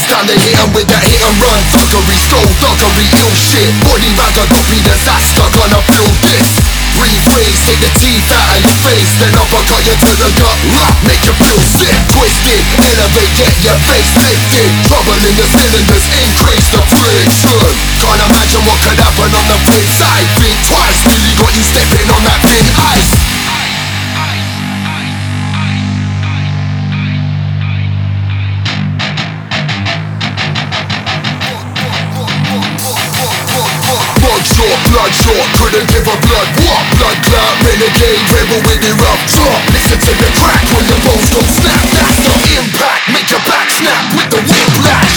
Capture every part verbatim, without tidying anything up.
time they hit 'em with that hit and run. Fuckery, stole doggery, ill shit. Body bag a copy disaster, gonna build this. Rephrase, take the teeth out of your face, then uppercut you to the gut, rah, make you feel sick. Twisted, elevate, get your face lifted. Trouble in the cylinders, increase the friction. Can't imagine what could happen on the flip side. Think twice, nearly got you stepping on that thin ice. Short, blood short, couldn't give a blood. What? Blood clot, renegade, rebel with it rough. Drop, listen to the crack when the bones go snap. That's the impact, make your back snap with the whiplash.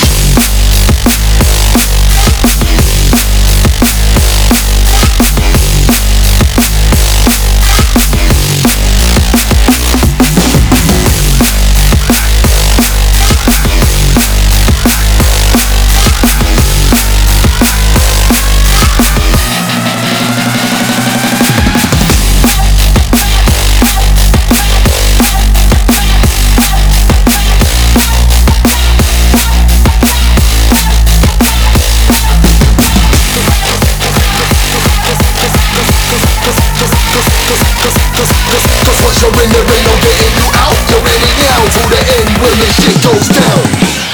You're in the ring, I'm getting you out. You're in it now, till the end when this shit goes down.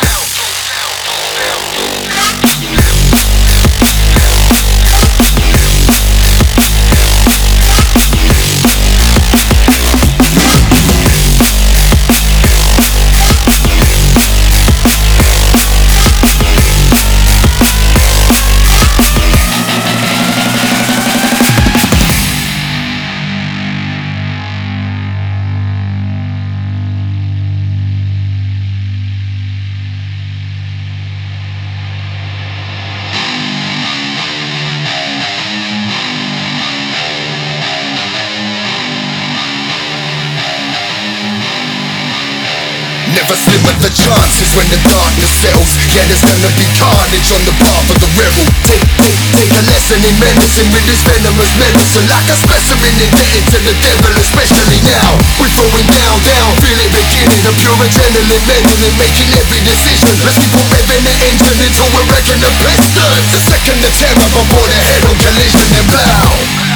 Never slip at the chances when the darkness settles. Yeah, there's gonna be carnage on the path of the rebel. Take, take, take a lesson in menacing with this venomous medicine. Like a specimen indebted to the devil, especially now. We're throwing down, down, feel it beginning. A pure adrenaline, meddling, making every decision. Let's keep on revving the engine until we're wrecking the piston. The second the terror before the head on collision and blow.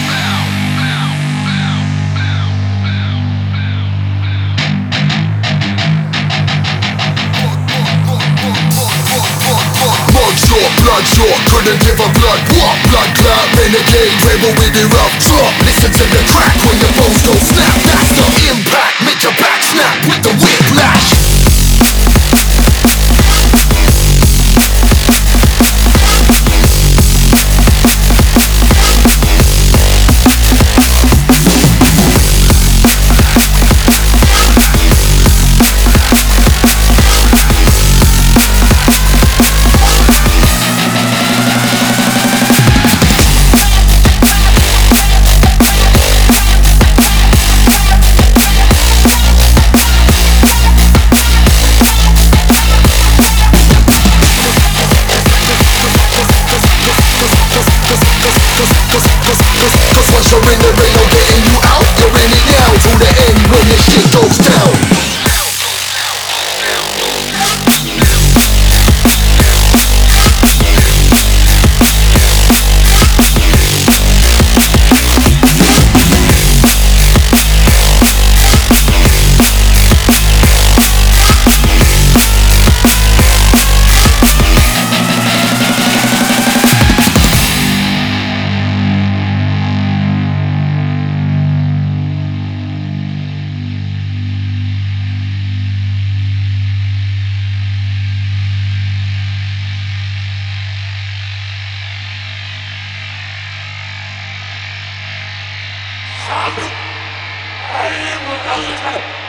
Short, blood short, couldn't give a blood. What? Blood clot, renegade, rebel with it rough. Drop, listen to the crack when the bones go snap. That's the impact, make your back snap with the whiplash. Cause once you're in the ring, I'm getting you out. You're in it now, till the end when this shit goes down. I am